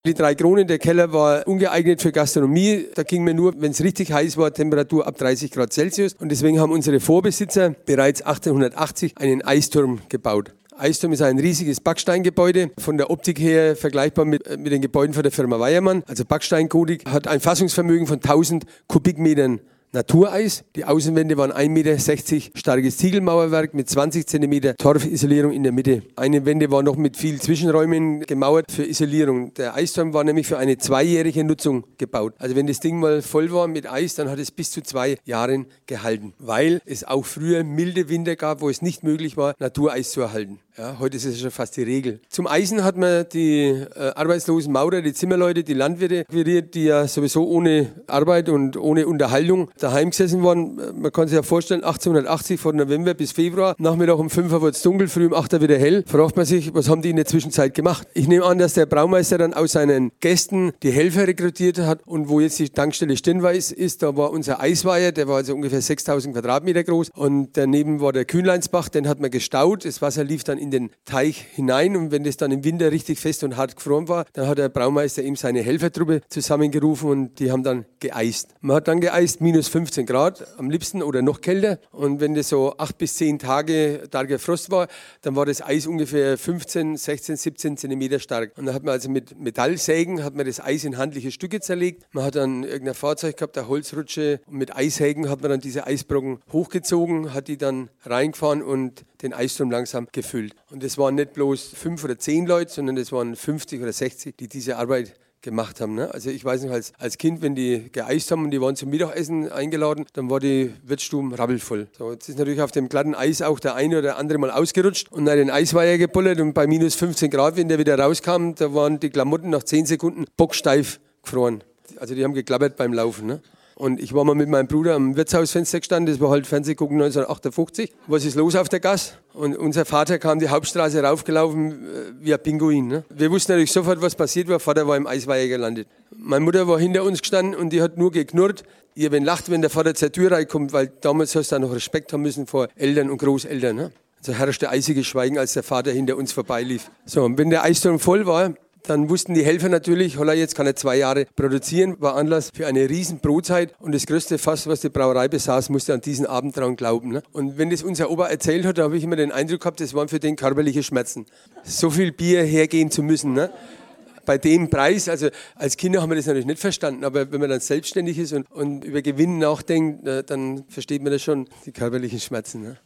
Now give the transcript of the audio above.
Die 3 Kronen, der Keller war ungeeignet für Gastronomie. Da ging mir nur, wenn es richtig heiß war, Temperatur ab 30 Grad Celsius. Und deswegen haben unsere Vorbesitzer bereits 1880 einen Eisturm gebaut. Eisturm ist ein riesiges Backsteingebäude, von der Optik her vergleichbar mit den Gebäuden von der Firma Weyermann. Also Backsteingotik, hat ein Fassungsvermögen von 1000 Kubikmetern Natureis. Die Außenwände waren 1,60 Meter starkes Ziegelmauerwerk mit 20 cm Torfisolierung in der Mitte. Eine Wände war noch mit viel Zwischenräumen gemauert für Isolierung. Der Eisturm war nämlich für eine 2-jährige Nutzung gebaut. Also wenn das Ding mal voll war mit Eis, dann hat es bis zu 2 Jahren gehalten, weil es auch früher milde Winter gab, wo es nicht möglich war, Natureis zu erhalten. Ja, heute ist es schon fast die Regel. Zum Eisen hat man die arbeitslosen Maurer, die Zimmerleute, die Landwirte akquiriert, die ja sowieso ohne Arbeit und ohne Unterhaltung daheim gesessen waren. Man kann sich ja vorstellen, 1880 von November bis Februar, Nachmittag um 5 Uhr wird es dunkel, früh um 8 Uhr wieder hell. Fragt man sich, was haben die in der Zwischenzeit gemacht? Ich nehme an, dass der Braumeister dann aus seinen Gästen die Helfer rekrutiert hat und wo jetzt die Tankstelle Stirnweiß ist, da war unser Eisweiher, der war also ungefähr 6000 Quadratmeter groß und daneben war der Kühnleinsbach, den hat man gestaut, das Wasser lief dann in den Teich hinein und wenn das dann im Winter richtig fest und hart gefroren war, dann hat der Braumeister ihm seine Helfertruppe zusammengerufen und die haben dann geeist. Man hat dann geeist minus 15 Grad am liebsten oder noch kälter und wenn das so 8 bis 10 Tage starker Frost war, dann war das Eis ungefähr 15, 16, 17 Zentimeter stark. Und dann hat man also mit Metallsägen hat man das Eis in handliche Stücke zerlegt. Man hat dann irgendein Fahrzeug gehabt, eine Holzrutsche und mit Eissägen hat man dann diese Eisbrocken hochgezogen, hat die dann reingefahren und den Eisturm langsam gefüllt. Und das waren nicht bloß 5 oder 10 Leute, sondern das waren 50 oder 60, die diese Arbeit gemacht haben. Ne? Also ich weiß noch, als Kind, wenn die geeist haben und die waren zum Mittagessen eingeladen, dann war die Wirtsstube rappelvoll. So, jetzt ist natürlich auf dem glatten Eis auch der eine oder andere mal ausgerutscht und dann den Eisweiher gebullert und bei minus 15 Grad, wenn der wieder rauskam, da waren die Klamotten nach 10 Sekunden bocksteif gefroren. Also die haben geklappert beim Laufen. Ne? Und ich war mal mit meinem Bruder am Wirtshausfenster gestanden, das war halt Fernsehgucken 1958. Was ist los auf der Gas? Und unser Vater kam die Hauptstraße raufgelaufen wie ein Pinguin. Ne? Wir wussten natürlich sofort, was passiert war. Vater war im Eisweiher gelandet. Meine Mutter war hinter uns gestanden und die hat nur geknurrt. Ihr wenn lacht, wenn der Vater zur Tür reinkommt, weil damals hast du auch noch Respekt haben müssen vor Eltern und Großeltern. Ne? Also herrschte eisiges Schweigen, als der Vater hinter uns vorbeilief. So, und wenn der Eisturm voll war, dann wussten die Helfer natürlich, holla, jetzt kann er 2 Jahre produzieren, war Anlass für eine riesen Brotzeit und das größte Fass, was die Brauerei besaß, musste an diesen Abend dran glauben. Ne? Und wenn das unser Opa erzählt hat, da habe ich immer den Eindruck gehabt, das waren für den körperliche Schmerzen. So viel Bier hergehen zu müssen, ne? Bei dem Preis, also als Kinder haben wir das natürlich nicht verstanden, aber wenn man dann selbstständig ist und über Gewinn nachdenkt, dann versteht man das schon, die körperlichen Schmerzen. Ne?